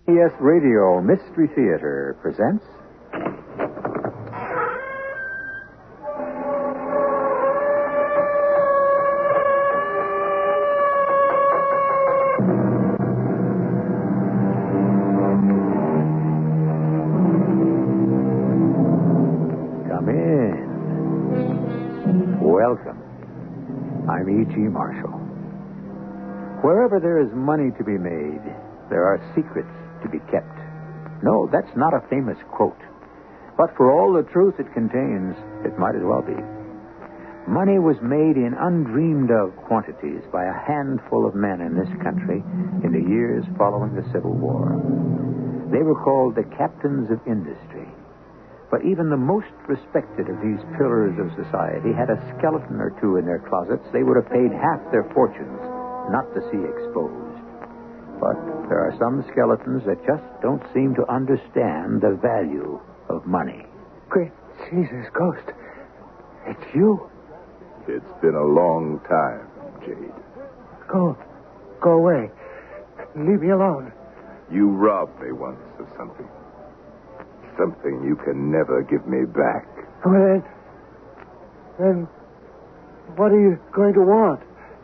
CBS Radio Mystery Theater presents... Come in. Welcome. I'm E.G. Marshall. Wherever there is money to be made, there are secrets to be kept. No, that's not a famous quote. But for all the truth it contains, it might as well be. Money was made in undreamed of quantities by a handful of men in this country in the years following the Civil War. They were called the captains of industry. But even the most respected of these pillars of society had a skeleton or two in their closets they would have paid half their fortunes not to see exposed. But there are some skeletons that just don't seem to understand the value of money. Great Jesus, Ghost. It's you. It's been a long time, Jade. Go away. Leave me alone. You robbed me once of something. Something you can never give me back. Well, then what are you going to want?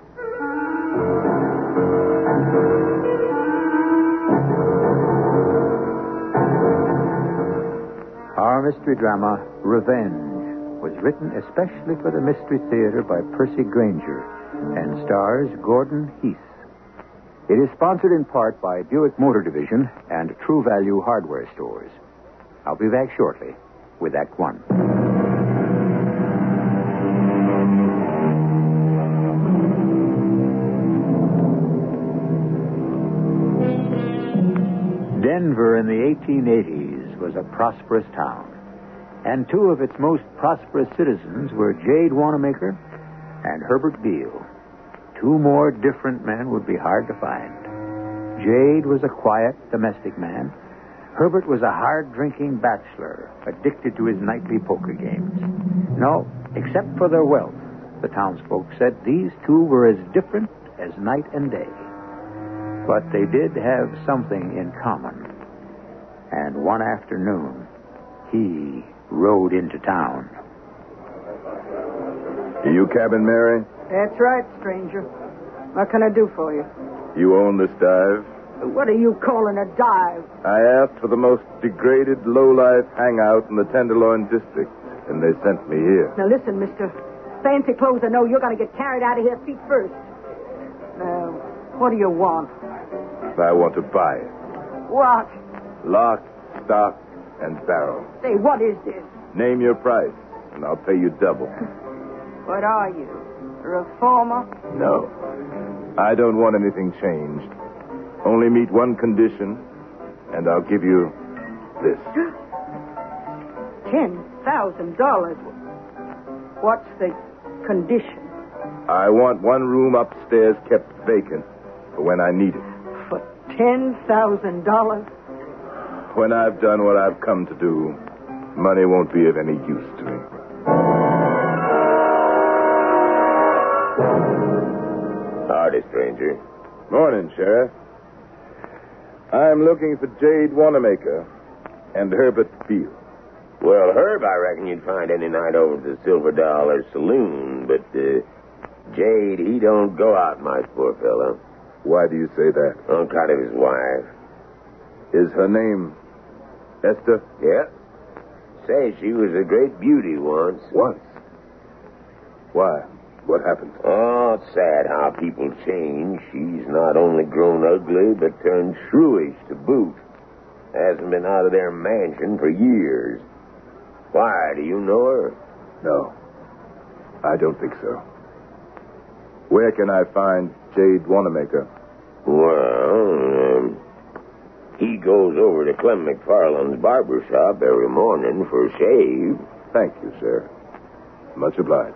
Our mystery drama, Revenge, was written especially for the Mystery Theater by Percy Granger and stars Gordon Heath. It is sponsored in part by Buick Motor Division and True Value Hardware Stores. I'll be back shortly with Act One. Denver in the 1880s was a prosperous town, and two of its most prosperous citizens were Jade Wanamaker and Herbert Beale. Two more different men would be hard to find. Jade was a quiet, domestic man. Herbert was a hard-drinking bachelor, addicted to his nightly poker games. No, except for their wealth, the townsfolk said these two were as different as night and day. But they did have something in common. And one afternoon, he rode into town. Are you Cabin Mary? That's right, stranger. What can I do for you? You own this dive? What are you calling a dive? I asked for the most degraded, low-life hangout in the Tenderloin district, and they sent me here. Now listen, mister. Fancy clothes or no, you're going to get carried out of here feet first. Now, what do you want? I want to buy it. What? Lock, stock, and barrel. Say, what is this? Name your price, and I'll pay you double. What are you? A reformer? No. I don't want anything changed. Only meet one condition, and I'll give you this. $10,000. What's the condition? I want one room upstairs kept vacant for when I need it. For $10,000? When I've done what I've come to do, money won't be of any use to me. Howdy, stranger. Morning, Sheriff. I'm looking for Jade Wanamaker and Herbert Beale. Well, Herb, I reckon you'd find any night over at the Silver Dollar Saloon, but Jade, he don't go out much, poor fellow. Why do you say that? On account of his wife. Is her name Esther? Yeah. Say she was a great beauty once. Once? Why? What happened? Oh, it's sad how people change. She's not only grown ugly, but turned shrewish to boot. Hasn't been out of their mansion for years. Why, do you know her? No. I don't think so. Where can I find Jade Wanamaker? Well, he goes over to Clem McFarland's barber shop every morning for a shave. Thank you, sir. Much obliged.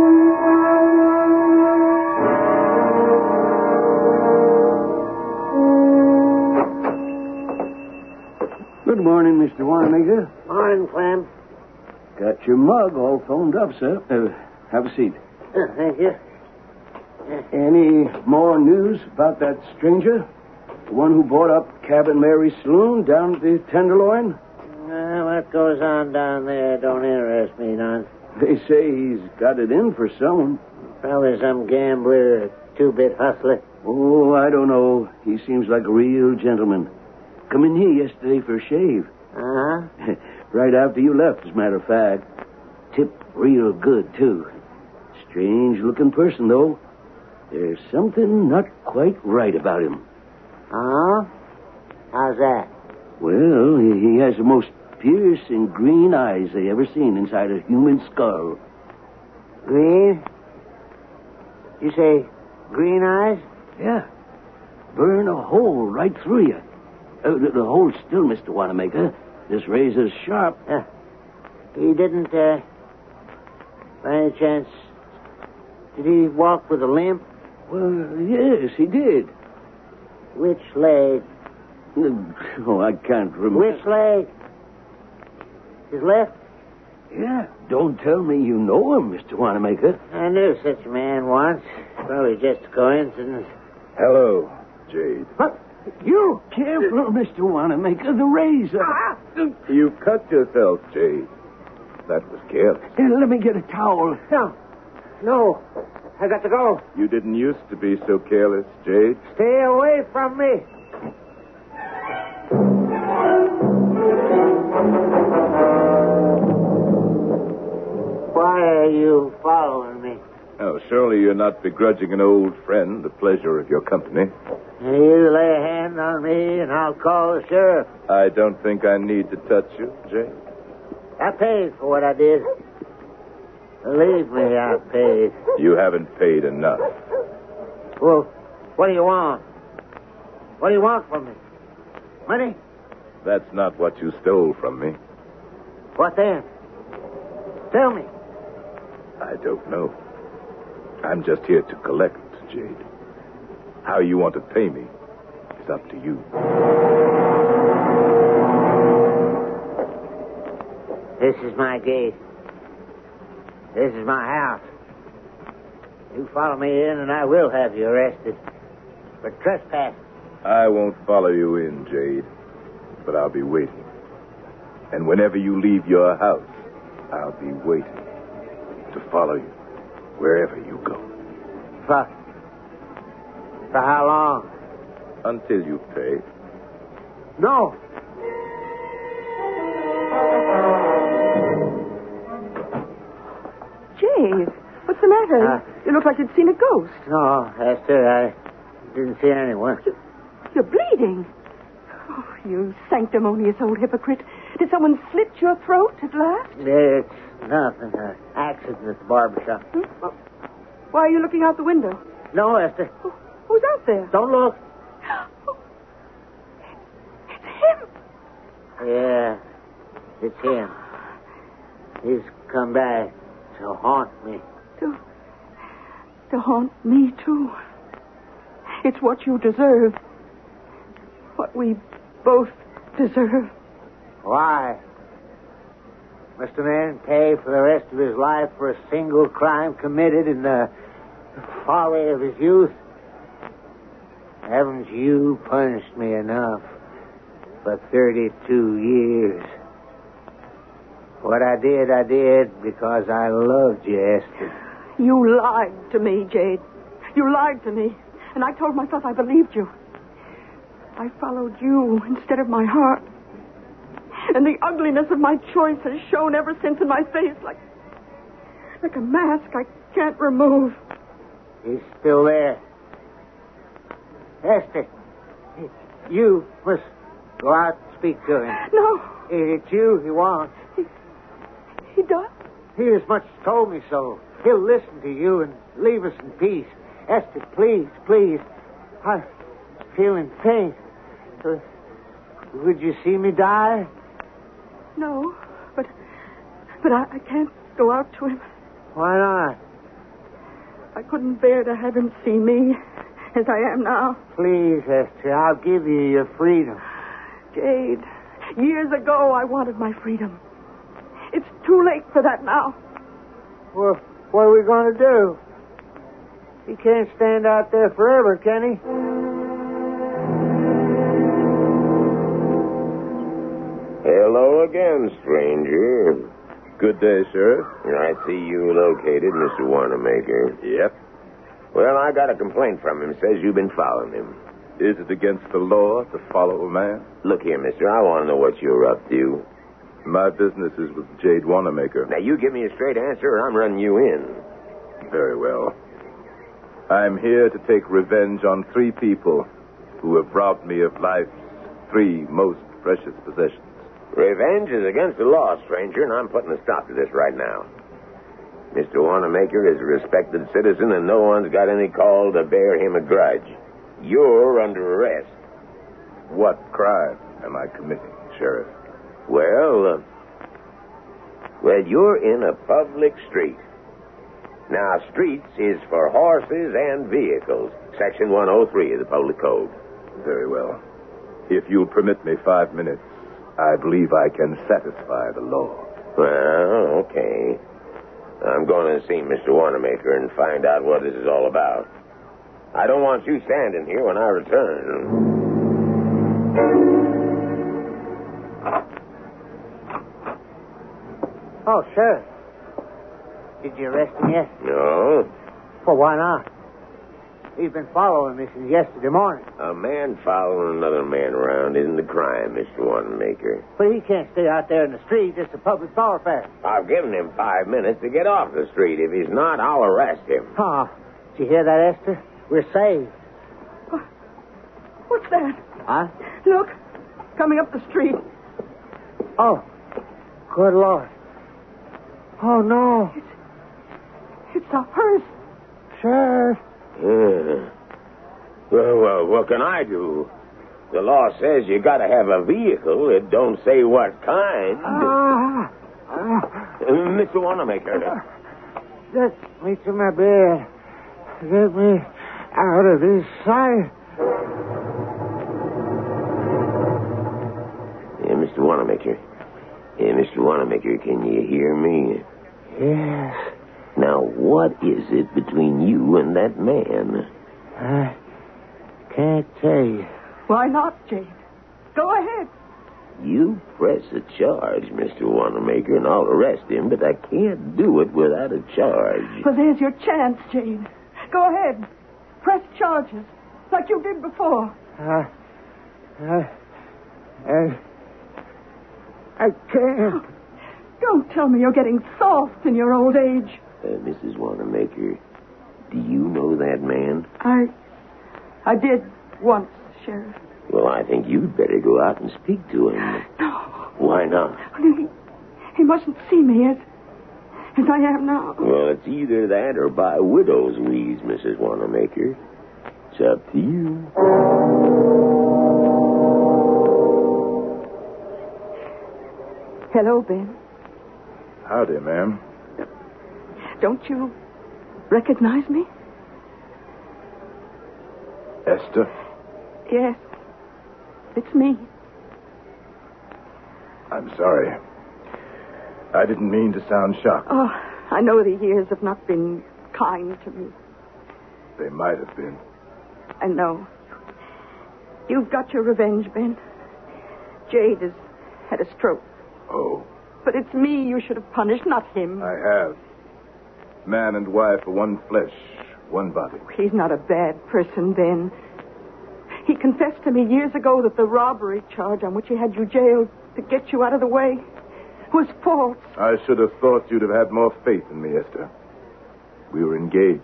Good morning, Mr. Wanamaker. Morning, Clem. Got your mug all foamed up, sir. Have a seat. Thank you. Any more news about that stranger? The one who bought up Cabin Mary saloon down at the Tenderloin? What goes on down there don't interest me none. They say he's got it in for someone. Probably some gambler or two-bit hustler. Oh, I don't know. He seems like a real gentleman. Come in here yesterday for a shave. Uh-huh. Right after you left, as a matter of fact. Tip real good, too. Strange-looking person, though. There's something not quite right about him. Uh-huh? How's that? Well, he has the most piercing green eyes they ever seen inside a human skull. Green? You say green eyes? Yeah. Burn a hole right through you. The hole's still, Mr. Wanamaker. This razor's sharp. He didn't, by any chance, did he walk with a limp? Well, yes, he did. Which leg? Oh, I can't remember. Which leg? His left? Yeah. Don't tell me you know him, Mr. Wanamaker. I knew such a man once. Probably just a coincidence. Hello, Jade. What? You? Careful, Mr. Wanamaker. The razor. You cut yourself, Jade. That was careless. Hey, let me get a towel. No. I got to go. You didn't used to be so careless, Jade. Stay away from me. Why are you following me? Oh, surely you're not begrudging an old friend the pleasure of your company. You lay a hand on me and I'll call the sheriff. I don't think I need to touch you, Jade. I paid for what I did. Believe me, I paid. You haven't paid enough. Well, what do you want? What do you want from me? Money? That's not what you stole from me. What then? Tell me. I don't know. I'm just here to collect, Jade. How you want to pay me is up to you. This is my gate. This is my house. You follow me in and I will have you arrested for trespass. I won't follow you in, Jade, but I'll be waiting. And whenever you leave your house, I'll be waiting to follow you wherever you go. For how long? Until you pay. No. Jade, what's the matter? You look like you'd seen a ghost. No, Esther, I didn't see anyone. You're bleeding. Oh, you sanctimonious old hypocrite. Did someone slit your throat at last? It's nothing. An accident at the barbershop. Well, why are you looking out the window? No, Esther. Who's out there? Don't look. Oh, it's him. Yeah, it's him. He's come back to haunt me. To haunt me, too. It's what you deserve. What we both deserve. Why? Must a man pay for the rest of his life for a single crime committed in the folly of his youth? Haven't you punished me enough for 32 years? What I did because I loved you, Esther. You lied to me, Jade. You lied to me. And I told myself I believed you. I followed you instead of my heart. And the ugliness of my choice has shown ever since in my face like a mask I can't remove. He's still there. Esther, you must go out and speak to him. No. It's you he wants. He does? He as much as told me so. He'll listen to you and leave us in peace. Esther, please, please. I'm feeling pain. Would you see me die? No, but I can't go out to him. Why not? I couldn't bear to have him see me as I am now. Please, Esther, I'll give you your freedom. Jade, years ago I wanted my freedom. It's too late for that now. Well, what are we going to do? He can't stand out there forever, can he? Hello again, stranger. Good day, Sheriff. I see you located, Mr. Wanamaker. Yep. Well, I got a complaint from him. Says you've been following him. Is it against the law to follow a man? Look here, mister. I want to know what you're up to. My business is with Jade Wanamaker. Now, you give me a straight answer or I'm running you in. Very well. I'm here to take revenge on 3 people who have robbed me of life's 3 most precious possessions. Revenge is against the law, stranger, and I'm putting a stop to this right now. Mr. Wanamaker is a respected citizen, and no one's got any call to bear him a grudge. You're under arrest. What crime am I committing, Sheriff? Well, you're in a public street. Now, streets is for horses and vehicles. Section 103 of the Public Code. Very well. If you'll permit me 5 minutes, I believe I can satisfy the law. Well, okay. I'm going to see Mr. Wanamaker and find out what this is all about. I don't want you standing here when I return. Oh, Sheriff. Did you arrest him yet? No. Well, why not? He's been following me since yesterday morning. A man following another man around isn't a crime, Mr. Wanamaker. But he can't stay out there in the street. It's a public thoroughfare. I've given him 5 minutes to get off the street. If he's not, I'll arrest him. Oh, did you hear that, Esther? We're saved. What's that? Huh? Look, coming up the street. Oh, good Lord. Oh, no. It's a hearse. Sheriff. Well, what can I do? The law says you got to have a vehicle. It don't say what kind. Mr. Wanamaker. Get me to my bed. Get me out of this sight. Mr. Wanamaker. Mr. Wanamaker, can you hear me? Yes. Now, what is it between you and that man? I can't tell you. Why not, Jade? Go ahead. You press a charge, Mr. Wanamaker, and I'll arrest him, but I can't do it without a charge. Well, there's your chance, Jade. Go ahead. Press charges, like you did before. I can't. Don't tell me you're getting soft in your old age. Mrs. Wanamaker, do you know that man? I did once, Sheriff. Well, I think you'd better go out and speak to him. No. Why not? He mustn't see me as I am now. Well, it's either that or by widow's weeds, Mrs. Wanamaker. It's up to you. Hello, Ben. Howdy, ma'am. Don't you recognize me? Esther? Yes. It's me. I'm sorry. I didn't mean to sound shocked. Oh, I know the years have not been kind to me. They might have been. I know. You've got your revenge, Ben. Jade has had a stroke. Oh. But it's me you should have punished, not him. I have. Man and wife are one flesh, one body. He's not a bad person, Ben. He confessed to me years ago that the robbery charge on which he had you jailed to get you out of the way was false. I should have thought you'd have had more faith in me, Esther. We were engaged.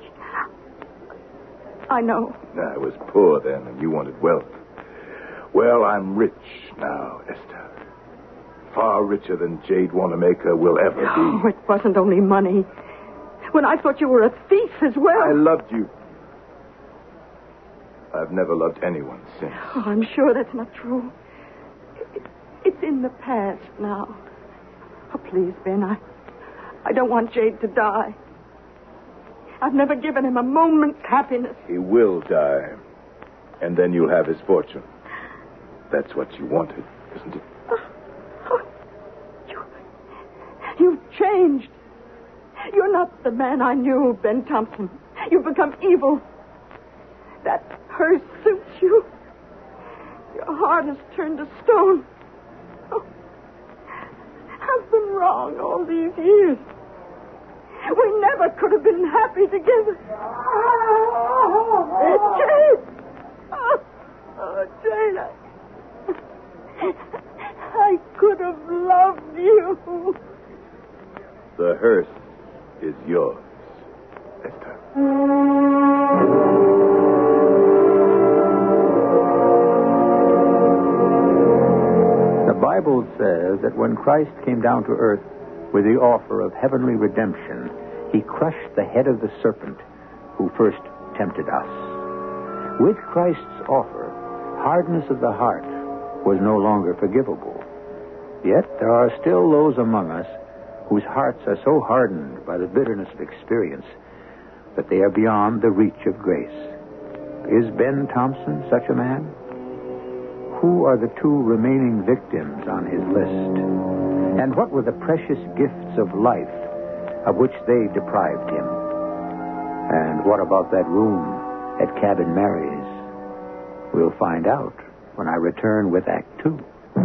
I know. I was poor then, and you wanted wealth. Well, I'm rich now, Esther. Far richer than Jade Wanamaker will ever be. Oh, it wasn't only money. When I thought you were a thief as well. I loved you. I've never loved anyone since. Oh, I'm sure that's not true. It's in the past now. Oh, please, Ben, I don't want Jade to die. I've never given him a moment's happiness. He will die. And then you'll have his fortune. That's what you wanted, isn't it? You've changed. You're not the man I knew, Ben Thompson. You've become evil. That hearse suits you. Your heart has turned to stone. Oh, wrong all these years. We never could have been happy together. Jade! Oh, Jade, I could have loved you. The hearse is yours, Esther. The Bible says that when Christ came down to earth with the offer of heavenly redemption, he crushed the head of the serpent who first tempted us. With Christ's offer, hardness of the heart was no longer forgivable. Yet there are still those among us whose hearts are so hardened by the bitterness of experience that they are beyond the reach of grace. Is Ben Thompson such a man? Who are the two remaining victims on his list? And what were the precious gifts of life of which they deprived him? And what about that room at Cabin Mary's? We'll find out when I return with Act 2.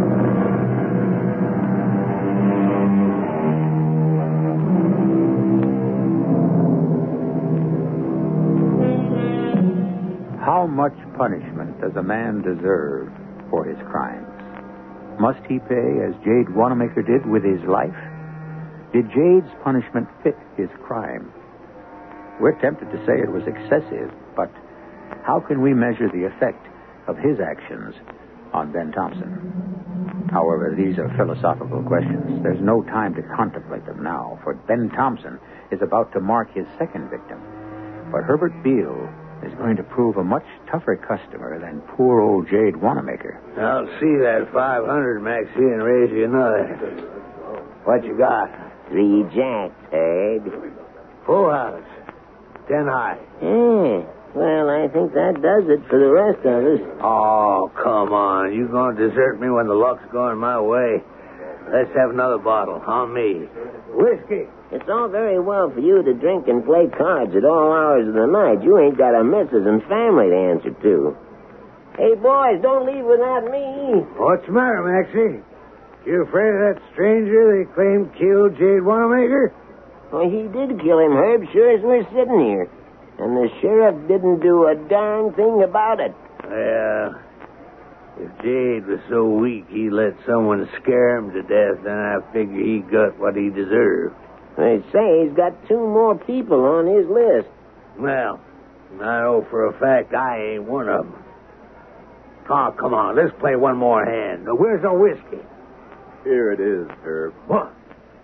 How much punishment does a man deserve for his crimes? Must he pay as Jade Wanamaker did with his life? Did Jade's punishment fit his crime? We're tempted to say it was excessive, but how can we measure the effect of his actions on Ben Thompson? However, these are philosophical questions. There's no time to contemplate them now, for Ben Thompson is about to mark his second victim. But Herbert Beale is going to prove a much tougher customer than poor old Jade Wanamaker. I'll see that 500, Maxie, and raise you another. What you got? 3 jacks, Herb. Full house. 10 high. Yeah. Well, I think that does it for the rest of us. Oh, come on. You gonna desert me when the luck's going my way? Let's have another bottle. On me. Whiskey. It's all very well for you to drink and play cards at all hours of the night. You ain't got a missus and family to answer to. Hey, boys, don't leave without me. What's the matter, Maxie? You afraid of that stranger they claim killed Jade Wanamaker? Well, he did kill him, Herb, sure as we're sitting here. And the sheriff didn't do a darn thing about it. Well, if Jade was so weak he let someone scare him to death, then I figure he got what he deserved. They say he's got 2 more people on his list. Well, I know for a fact I ain't one of them. Oh, come on, let's play one more hand. Now, where's our whiskey? Here it is, Herb. What?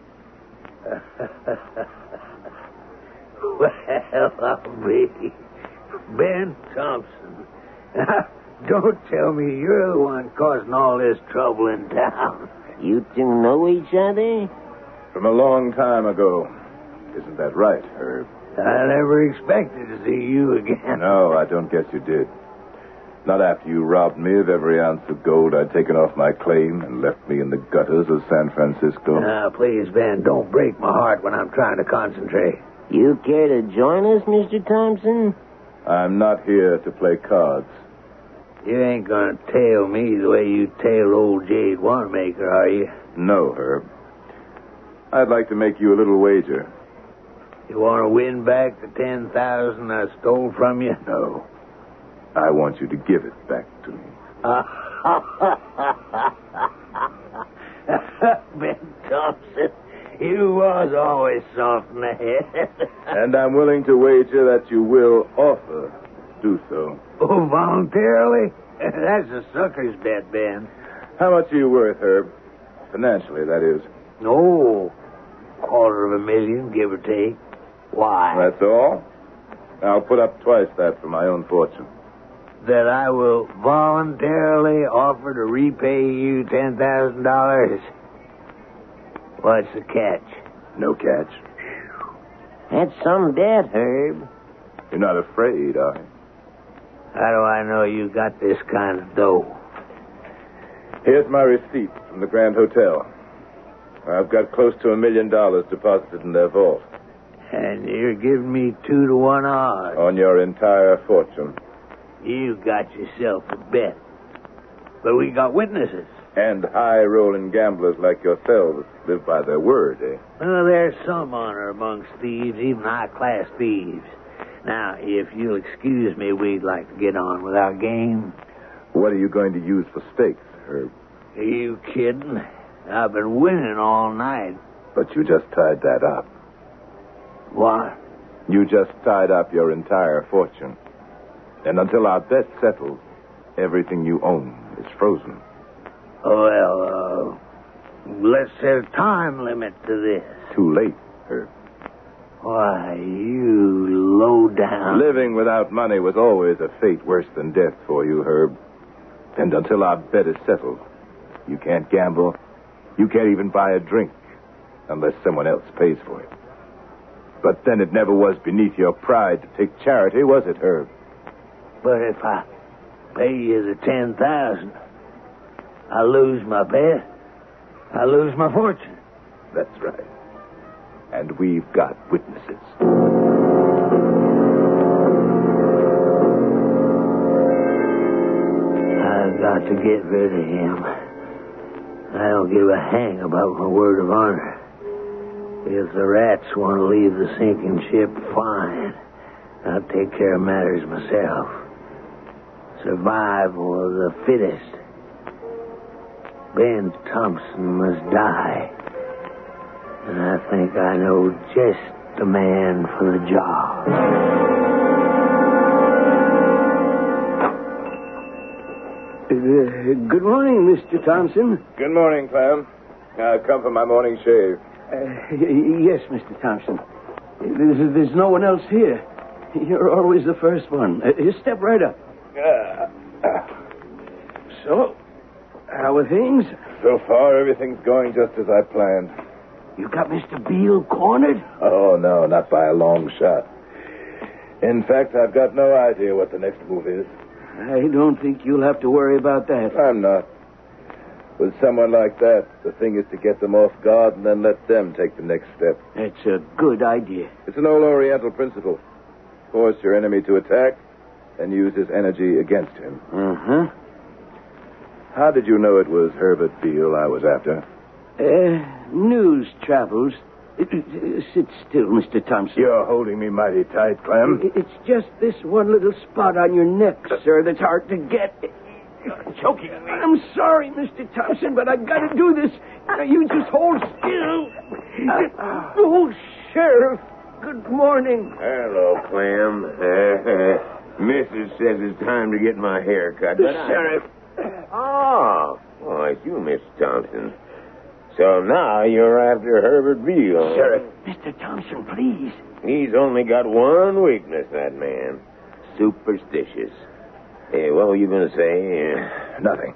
Well, I'll be Ben Thompson. Don't tell me you're the one causing all this trouble in town. You 2 know each other? From a long time ago. Isn't that right, Herb? I never expected to see you again. No, I don't guess you did. Not after you robbed me of every ounce of gold I'd taken off my claim and left me in the gutters of San Francisco. Now, please, Ben, don't break my heart when I'm trying to concentrate. You care to join us, Mr. Thompson? I'm not here to play cards. You ain't gonna tail me the way you tailed old Jade Wanamaker, are you? No, Herb. I'd like to make you a little wager. You want to win back the $10,000 I stole from you? No. I want you to give it back to me. Ben Thompson, you was always soft in the head. And I'm willing to wager that you will offer to do so. Oh, voluntarily? That's a sucker's bet, Ben. How much are you worth, Herb? Financially, that is. No, $250,000, give or take. Why? That's all? I'll put up twice that for my own fortune. That I will voluntarily offer to repay you $10,000? What's the catch? No catch. That's some debt, Herb. You're not afraid, are you? How do I know you got this kind of dough? Here's my receipt from the Grand Hotel. I've got close to $1 million deposited in their vault. And you're giving me 2-to-1 odds. On your entire fortune. You got yourself a bet. But we got witnesses. And high-rolling gamblers like yourselves live by their word, eh? Well, there's some honor amongst thieves, even high-class thieves. Now, if you'll excuse me, we'd like to get on with our game. What are you going to use for stakes, Herb? Are you kidding? I've been winning all night. But you just tied that up. What? You just tied up your entire fortune. And until our bet's settled, everything you own is frozen. Well, let's set a time limit to this. Too late, Herb. Why, you low down. Living without money was always a fate worse than death for you, Herb. And until our bet is settled, you can't gamble. You can't even buy a drink unless someone else pays for it. But then it never was beneath your pride to take charity, was it, Herb? But if I pay you the 10,000, I lose my bet. I lose my fortune. That's right. And we've got witnesses. I've got to get rid of him. I don't give a hang about my word of honor. If the rats want to leave the sinking ship, fine. I'll take care of matters myself. Survival of the fittest. Ben Thompson must die. And I think I know just the man for the job. Good morning, Mr. Thompson. Good morning, Clem. I've come for my morning shave. Yes, Mr. Thompson. There's no one else here. You're always the first one. Step right up. So, how are things? So far, everything's going just as I planned. You got Mr. Beale cornered? Oh, no, not by a long shot. In fact, I've got no idea what the next move is. I don't think you'll have to worry about that. I'm not. With someone like that, the thing is to get them off guard and then let them take the next step. That's a good idea. It's an old Oriental principle. Force your enemy to attack and use his energy against him. Uh-huh. How did you know it was Herbert Beale I was after? News travels. Sit still, Mr. Thompson. You're holding me mighty tight, Clem. It's just this one little spot on your neck, sir, that's hard to get. You're choking me. I'm sorry, Mr. Thompson, but I've got to do this. Now, you just hold still. Oh, Sheriff, good morning. Hello, Clem. Mrs. says it's time to get my hair cut. Sheriff. Oh, it's you, Miss Thompson. So now you're after Herbert Beale. Sheriff. Mr. Thompson, please. He's only got one weakness, that man. Superstitious. Hey, what were you going to say? Nothing.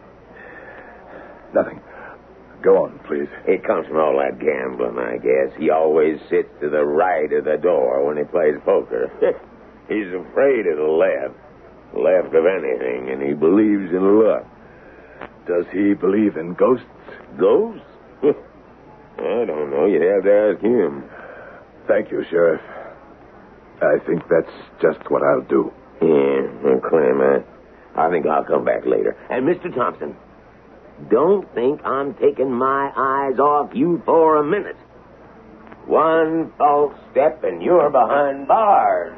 Go on, please. It comes from all that gambling, I guess. He always sits to the right of the door when he plays poker. He's afraid of the left of anything, and he believes in luck. Does he believe in ghosts? Ghosts? I don't know. You'd have to ask him. Thank you, Sheriff. I think that's just what I'll do. Yeah, Clem, I think I'll come back later. And Mr. Thompson, don't think I'm taking my eyes off you for a minute. One false step and you're behind bars.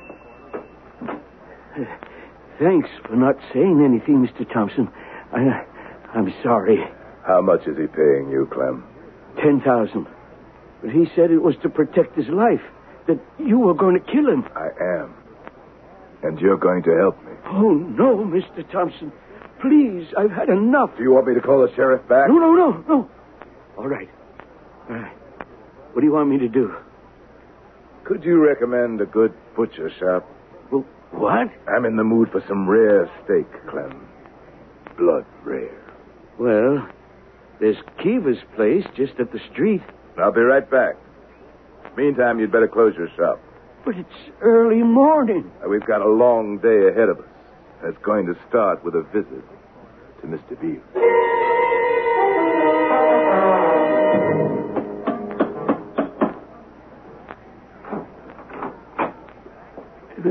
Thanks for not saying anything, Mr. Thompson. I'm sorry. How much is he paying you, Clem? 10,000. But he said it was to protect his life, that you were going to kill him. I am. And you're going to help me. Oh, no, Mr. Thompson. Please, I've had enough. Do you want me to call the sheriff back? No. All right. What do you want me to do? Could you recommend a good butcher shop? Well, what? I'm in the mood for some rare steak, Clem. Blood rare. Well, there's Kiva's place just up the street. I'll be right back. Meantime, you'd better close your shop. But it's early morning. We've got a long day ahead of us. That's going to start with a visit to Mr. Beale.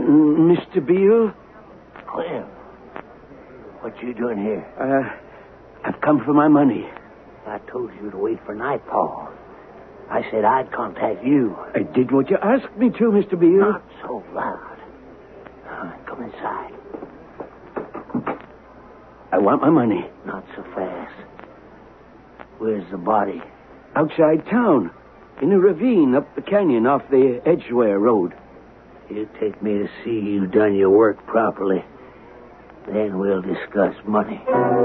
Mr. Beale? Clem, what you doing here? I've come for my money. I told you to wait for nightfall. I said I'd contact you. I did what you asked me to, Mr. Beale. Not so loud. Come inside. I want my money. Not so fast. Where's the body? Outside town. In a ravine up the canyon off the Edgeware Road. You take me to see you done your work properly. Then we'll discuss money.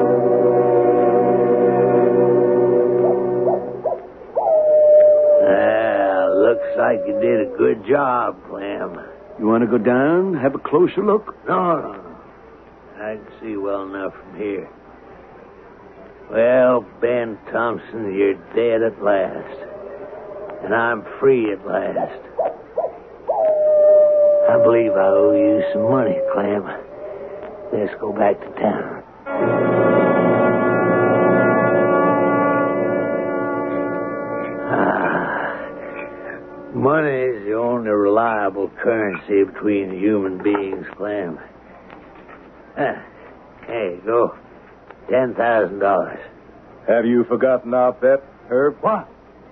Looks like you did a good job, Clem. You want to go down, have a closer look? No. I can see well enough from here. Well, Ben Thompson, you're dead at last. And I'm free at last. I believe I owe you some money, Clem. Let's go back to town. Money is the only reliable currency between human beings, Clem. Here you go. $10,000. Have you forgotten our bet, Herb? What?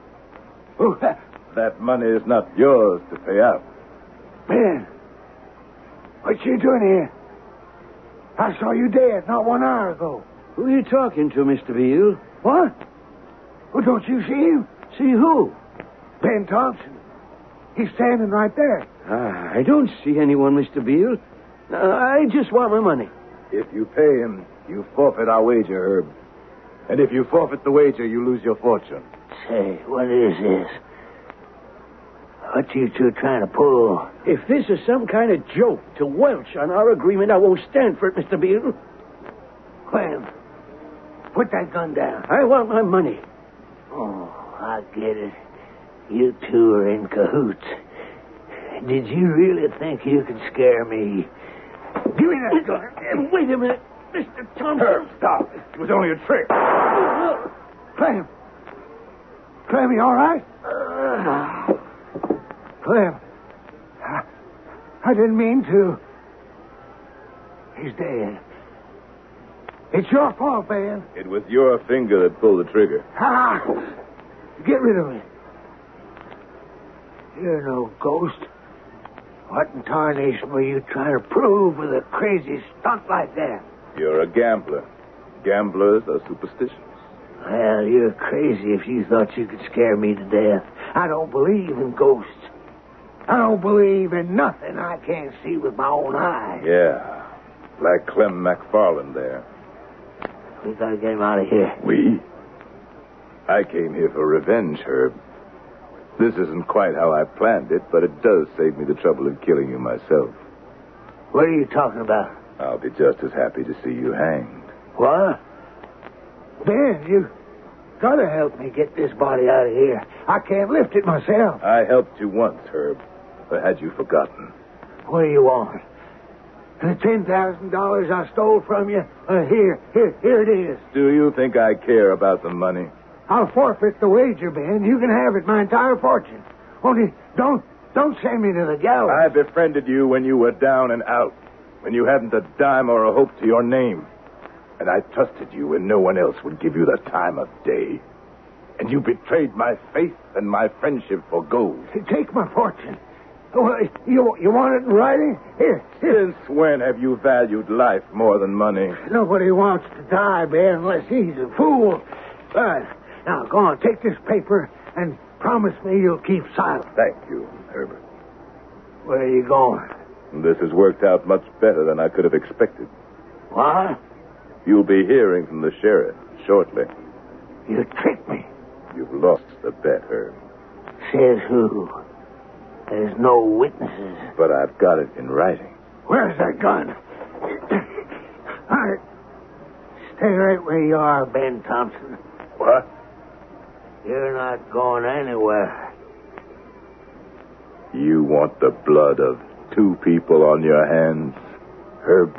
That money is not yours to pay out. Ben, what you doing here? I saw you dead not 1 hour ago. Who are you talking to, Mr. Beale? What? Well, don't you see him? See who? Ben Thompson. He's standing right there. I don't see anyone, Mr. Beale. I just want my money. If you pay him, you forfeit our wager, Herb. And if you forfeit the wager, you lose your fortune. Say, what is this? What you two trying to pull? If this is some kind of joke to welch on our agreement, I won't stand for it, Mr. Beale. Clem, put that gun down. I want my money. Oh, I get it. You two are in cahoots. Did you really think you could scare me? Give me that gun. Wait a minute, Mr. Thompson. Herb, stop. It was only a trick. Clem. Clem, you all right? Clem. I didn't mean to. He's dead. It's your fault, Ben. It was your finger that pulled the trigger. Get rid of me. You're no ghost. What in tarnation were you trying to prove with a crazy stunt like that? You're a gambler. Gamblers are superstitious. Well, you're crazy if you thought you could scare me to death. I don't believe in ghosts. I don't believe in nothing I can't see with my own eyes. Yeah, like Clem McFarland there. We gotta get him out of here. We? I came here for revenge, Herb. This isn't quite how I planned it, but it does save me the trouble of killing you myself. What are you talking about? I'll be just as happy to see you hanged. What? Ben, you gotta help me get this body out of here. I can't lift it myself. I helped you once, Herb. Or had you forgotten? What do you want? The $10,000 I stole from you? Here it is. Do you think I care about the money? I'll forfeit the wager, Ben. You can have it, my entire fortune. Only don't send me to the gallows. I befriended you when you were down and out, when you hadn't a dime or a hope to your name. And I trusted you when no one else would give you the time of day. And you betrayed my faith and my friendship for gold. Take my fortune. Oh, you want it in writing? Here. Since when have you valued life more than money? Nobody wants to die, Ben, unless he's a fool. Now, go on, take this paper and promise me you'll keep silent. Thank you, Herbert. Where are you going? This has worked out much better than I could have expected. What? You'll be hearing from the sheriff shortly. You tricked me. You've lost the bet, Herb. Says who? There's no witnesses. But I've got it in writing. Where's that gun? All right. Stay right where you are, Ben Thompson. What? You're not going anywhere. You want the blood of 2 people on your hands, Herb?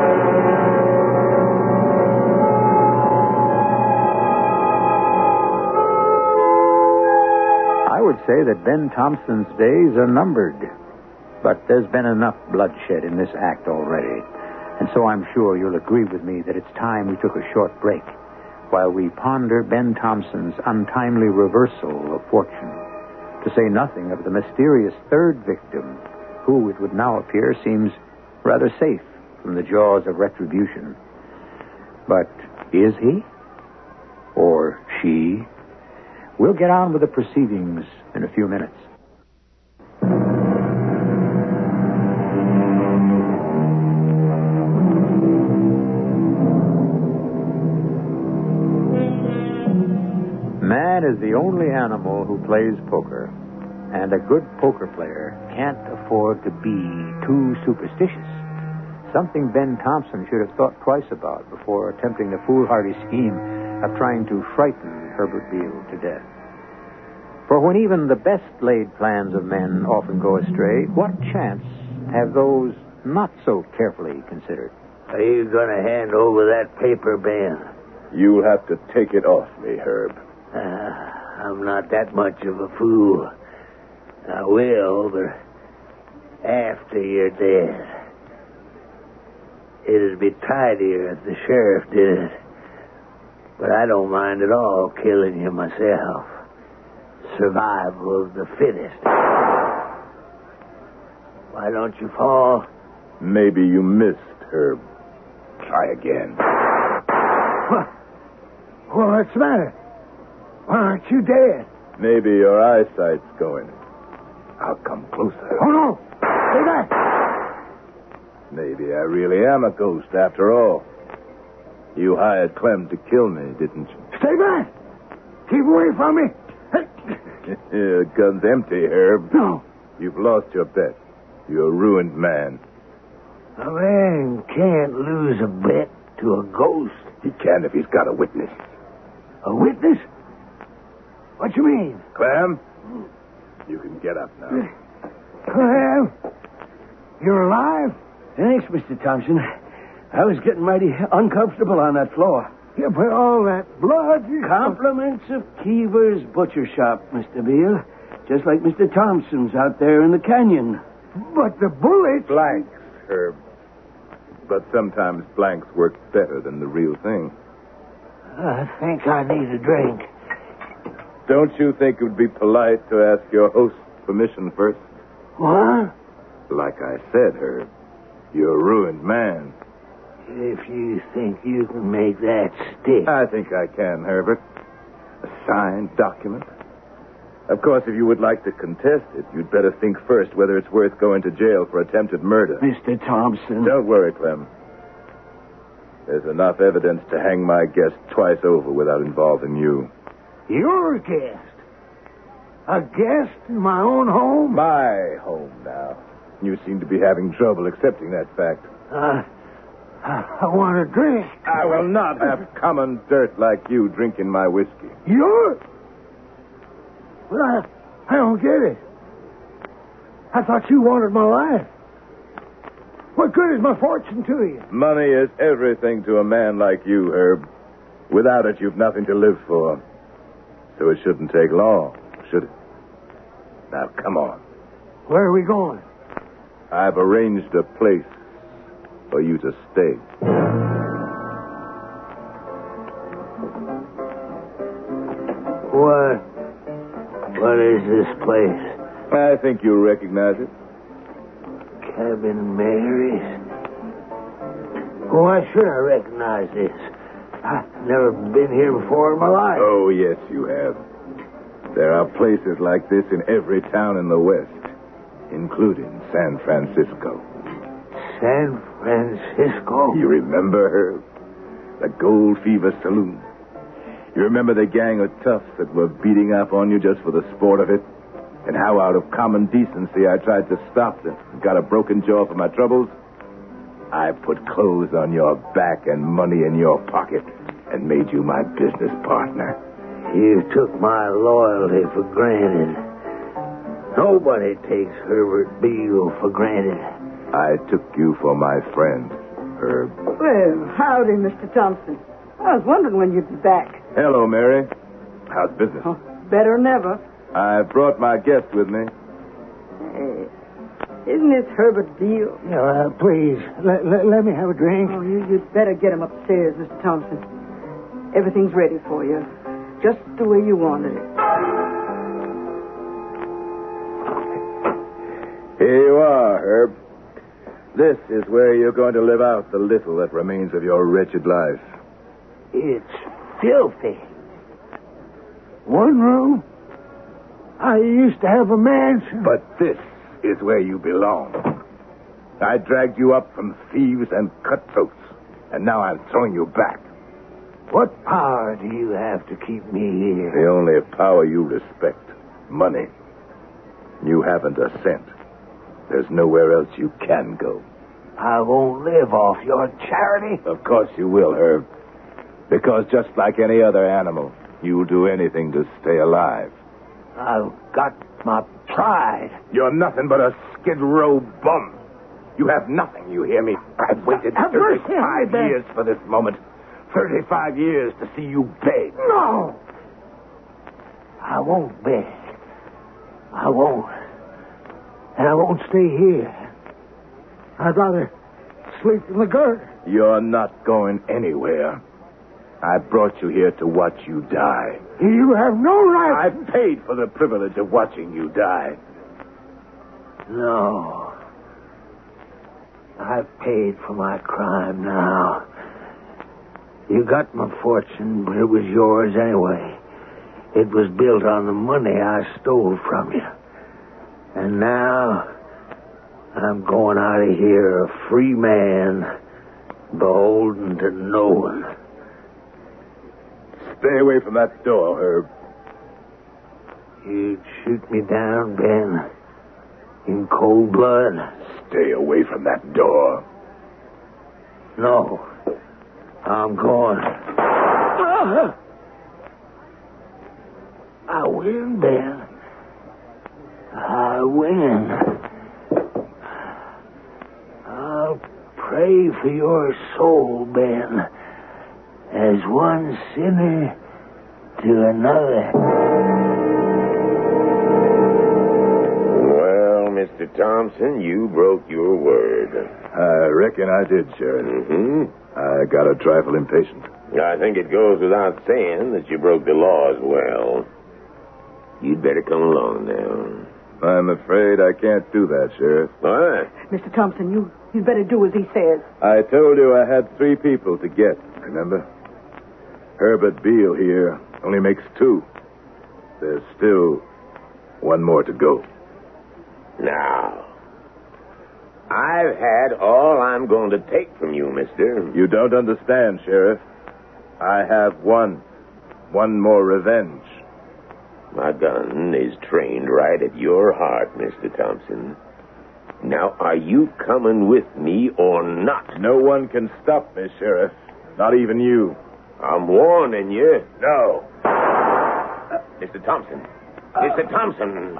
I would say that Ben Thompson's days are numbered. But there's been enough bloodshed in this act already. And so I'm sure you'll agree with me that it's time we took a short break. while we ponder Ben Thompson's untimely reversal of fortune, to say nothing of the mysterious third victim, who, it would now appear, seems rather safe from the jaws of retribution. But is he? Or she? We'll get on with the proceedings in a few minutes. Man is the only animal who plays poker, and a good poker player can't afford to be too superstitious. Something Ben Thompson should have thought twice about before attempting the foolhardy scheme of trying to frighten Herbert Beale to death. For when even the best laid plans of men often go astray, what chance have those not so carefully considered? Are you going to hand over that paper, Ben? You'll have to take it off me, Herb. I'm not that much of a fool. I will, but after you're dead. It'd be tidier if the sheriff did it. But I don't mind at all killing you myself. Survival of the fittest. Why don't you fall? Maybe you missed, Herb. Try again. What's the matter? Why aren't you dead? Maybe your eyesight's going. I'll come closer. Oh, no. Stay back. Maybe I really am a ghost after all. You hired Clem to kill me, didn't you? Stay back. Keep away from me. The gun's empty, Herb. No. You've lost your bet. You're a ruined man. A man can't lose a bet to a ghost. He can if he's got a witness. A witness? What you mean? Clem, you can get up now. Clem, you're alive? Thanks, Mr. Thompson. I was getting mighty uncomfortable on that floor. Yeah, but all that blood... Compliments of Keever's Butcher Shop, Mr. Beale. Just like Mr. Thompson's out there in the canyon. But the bullets... Blanks, Herb. But sometimes blanks work better than the real thing. I think I need a drink. Don't you think it would be polite to ask your host's permission first? What? Like I said, Herb, you're a ruined man. If you think you can make that stick... I think I can, Herbert. A signed document. Of course, if you would like to contest it, you'd better think first whether it's worth going to jail for attempted murder. Mr. Thompson. Don't worry, Clem. There's enough evidence to hang my guest twice over without involving you. You're a guest. A guest in my own home? My home now. You seem to be having trouble accepting that fact. I want a drink. I will not have common dirt like you drinking my whiskey. You're... Well, I don't get it. I thought you wanted my life. What good is my fortune to you? Money is everything to a man like you, Herb. Without it, you've nothing to live for. So it shouldn't take long, should it? Now, come on. Where are we going? I've arranged a place for you to stay. What is this place? I think you'll recognize it. Cabin Mary's? Why should I recognize this? I've never been here before in my life. Oh, yes, you have. There are places like this in every town in the West, including San Francisco. San Francisco? You remember her? The Gold Fever Saloon. You remember the gang of toughs that were beating up on you just for the sport of it? And how out of common decency I tried to stop them and got a broken jaw for my troubles? I put clothes on your back and money in your pocket and made you my business partner. You took my loyalty for granted. Nobody takes Herbert Beale for granted. I took you for my friend, Herb. Well, howdy, Mr. Thompson. I was wondering when you'd be back. Hello, Mary. How's business? Oh, better than ever. I brought my guest with me. Isn't this Herbert Beale? Please, let me have a drink. Oh, you'd better get him upstairs, Mr. Thompson. Everything's ready for you. Just the way you wanted it. Here you are, Herb. This is where you're going to live out the little that remains of your wretched life. It's filthy. One room? I used to have a mansion. But this is where you belong. I dragged you up from thieves and cutthroats, and now I'm throwing you back. What power do you have to keep me here? The only power you respect, money. You haven't a cent. There's nowhere else you can go. I won't live off your charity. Of course you will, Herb. Because just like any other animal, you'll do anything to stay alive. I've got my pride. You're nothing but a skid row bum. You have nothing, you hear me? I've waited 35 years for this moment. 35 years to see you beg. No! I won't beg. I won't. And I won't stay here. I'd rather sleep in the gutter. You're not going anywhere. I brought you here to watch you die. You have no right. I've paid for the privilege of watching you die. No. I've paid for my crime now. You got my fortune, but it was yours anyway. It was built on the money I stole from you. And now, I'm going out of here a free man, beholden to no one. Stay away from that door, Herb. You'd shoot me down, Ben, in cold blood? Stay away from that door. No. I'm going. I win, Ben. I win. I'll pray for your soul, Ben, as one sinner to another. Well, Mr. Thompson, you broke your word. I reckon I did, Sheriff. Mm-hmm. I got a trifle impatient. I think it goes without saying that you broke the law as well. You'd better come along now. I'm afraid I can't do that, Sheriff. What? Mr. Thompson, you'd better do as he says. I told you I had 3 people to get, remember? Herbert Beale here only makes 2. There's still 1 more to go. Now, I've had all I'm going to take from you, mister. You don't understand, Sheriff. I have one more revenge. My gun is trained right at your heart, Mr. Thompson. Now, are you coming with me or not? No one can stop me, Sheriff. Not even you. I'm warning you. No. Mr. Thompson. Mr. Thompson.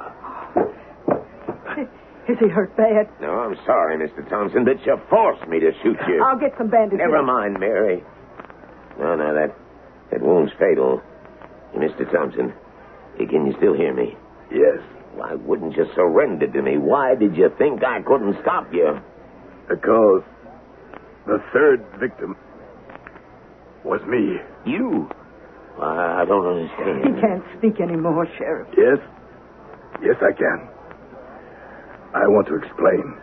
Is he hurt bad? No, I'm sorry, Mr. Thompson, that you forced me to shoot you. I'll get some bandages. Never mind, Mary. No, that wound's fatal. Mr. Thompson, can you still hear me? Yes. Why wouldn't you surrender to me? Why did you think I couldn't stop you? Because the 3rd victim was me. You? I don't understand. He can't speak anymore, Sheriff. Yes? Yes, I can. I want to explain.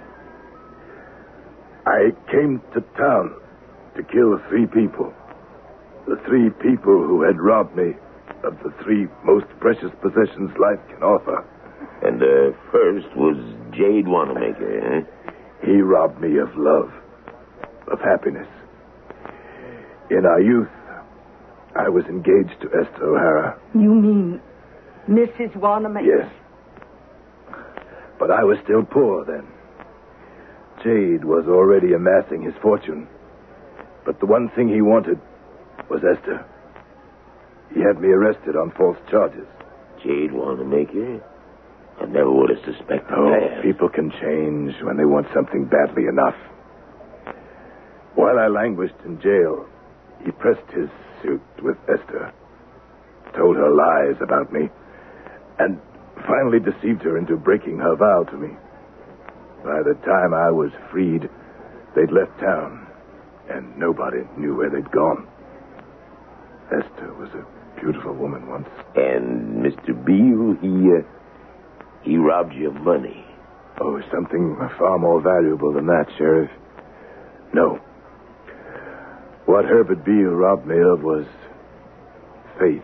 I came to town to kill 3 people. The 3 people who had robbed me of the 3 most precious possessions life can offer. And the first was Jade Wanamaker, eh? He robbed me of love, of happiness. In our youth, I was engaged to Esther O'Hara. You mean Mrs. Wanamaker? Yes. But I was still poor then. Jade was already amassing his fortune. But the one thing he wanted was Esther. He had me arrested on false charges. Jade Wanamaker? I never would have suspected that. People can change when they want something badly enough. While I languished in jail, he pressed his suit with Esther, told her lies about me, and finally deceived her into breaking her vow to me. By the time I was freed, they'd left town, and nobody knew where they'd gone. Esther was a beautiful woman once. And Mr. Beale, he robbed you of money. Oh, something far more valuable than that, Sheriff. No. What Herbert Beale robbed me of was faith.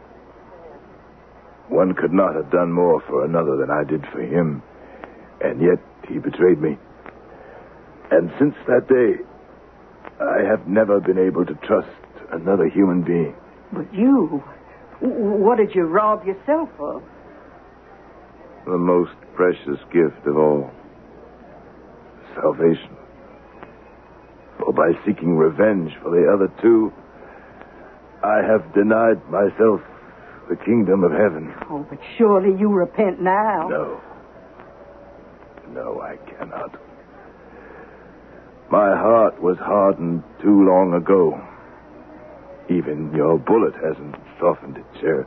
One could not have done more for another than I did for him, and yet he betrayed me. And since that day, I have never been able to trust another human being. But you... What did you rob yourself of? The most precious gift of all. Salvation. For by seeking revenge for the other two, I have denied myself the kingdom of heaven. Oh, but surely you repent now. No, I cannot. My heart was hardened too long ago. Even your bullet hasn't softened it, Sheriff.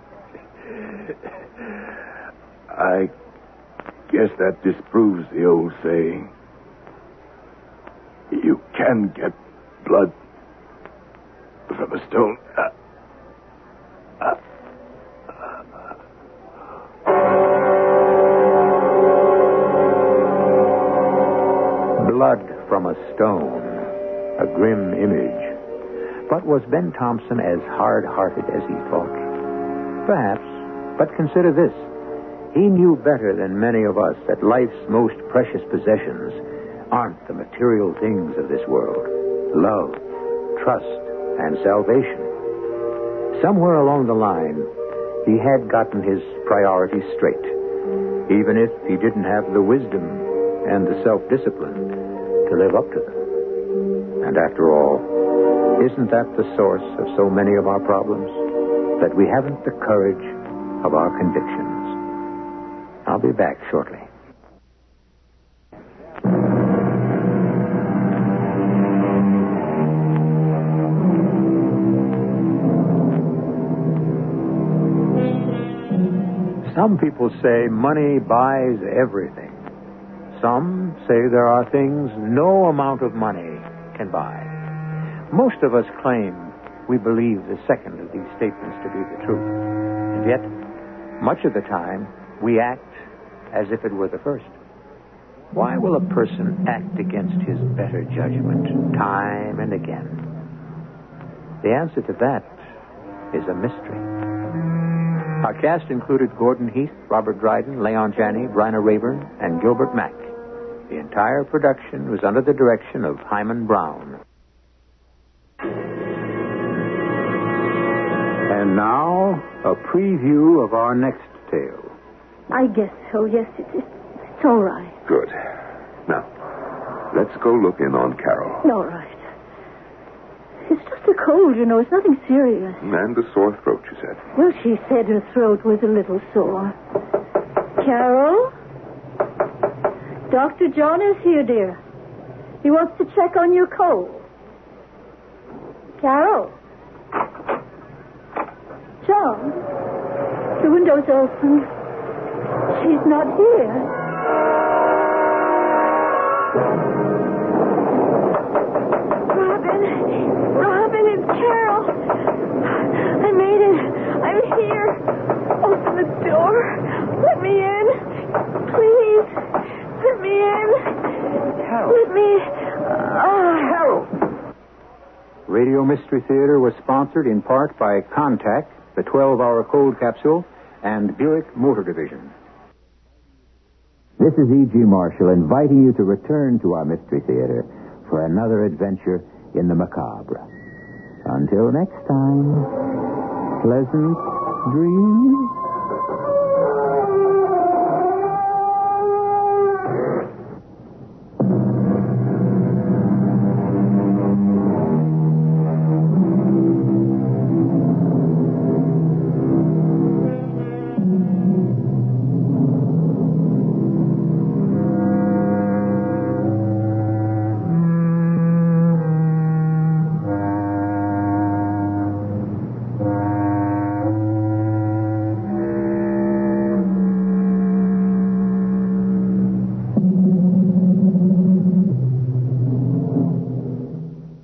I guess that disproves the old saying. You can get blood from a stone. Blood from a stone. A grim image. But was Ben Thompson as hard-hearted as he thought? Perhaps. But consider this. He knew better than many of us that life's most precious possessions aren't the material things of this world. Love, trust, and salvation. Somewhere along the line, he had gotten his priorities straight, even if he didn't have the wisdom and the self-discipline to live up to them. And after all, isn't that the source of so many of our problems? That we haven't the courage of our convictions. I'll be back shortly. Some people say money buys everything. Some say there are things no amount of money can buy. Most of us claim we believe the second of these statements to be the truth. And yet, much of the time, we act as if it were the first. Why will a person act against his better judgment time and again? The answer to that is a mystery. Our cast included Gordon Heath, Robert Dryden, Leon Janney, Bryna Rayburn, and Gilbert Mack. The entire production was under the direction of Hyman Brown. And now, a preview of our next tale. I guess so, yes. It's all right. Good. Now, let's go look in on Carol. All right. It's just a cold, you know. It's nothing serious. And a sore throat, she said. Well, she said her throat was a little sore. Carol? Dr. John is here, dear. He wants to check on your cold. Carol? John? The window's open. She's not here. Robin, it's Carol. I made it. I'm here. Open the door. Let me in. Please. Let me in. Carol. Let me... Carol! Radio Mystery Theater was sponsored in part by Contact, the 12-hour cold capsule, and Buick Motor Division. This is E.G. Marshall inviting you to return to our Mystery Theater for another adventure in the macabre. Until next time, pleasant dreams.